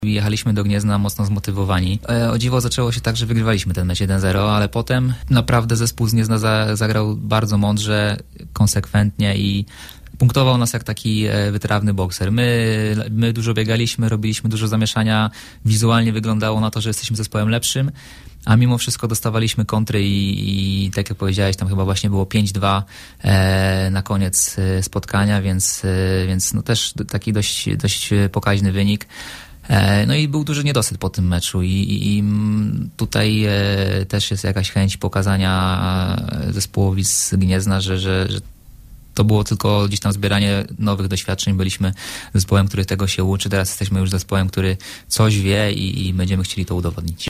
Jechaliśmy do Gniezna mocno zmotywowani. O dziwo zaczęło się tak, że wygrywaliśmy ten mecz 1-0, ale potem naprawdę zespół z Gniezna zagrał bardzo mądrze, konsekwentnie i punktował nas jak taki wytrawny bokser. My dużo biegaliśmy, robiliśmy dużo zamieszania, wizualnie wyglądało na to, że jesteśmy zespołem lepszym, a mimo wszystko dostawaliśmy kontry i tak jak powiedziałeś, tam chyba właśnie było 5-2 na koniec spotkania, więc no też taki dość pokaźny wynik. No i był duży niedosyt po tym meczu i tutaj też jest jakaś chęć pokazania zespołowi z Gniezna, że to było tylko gdzieś tam zbieranie nowych doświadczeń. Byliśmy zespołem, który tego się uczy. Teraz jesteśmy już zespołem, który coś wie i będziemy chcieli to udowodnić.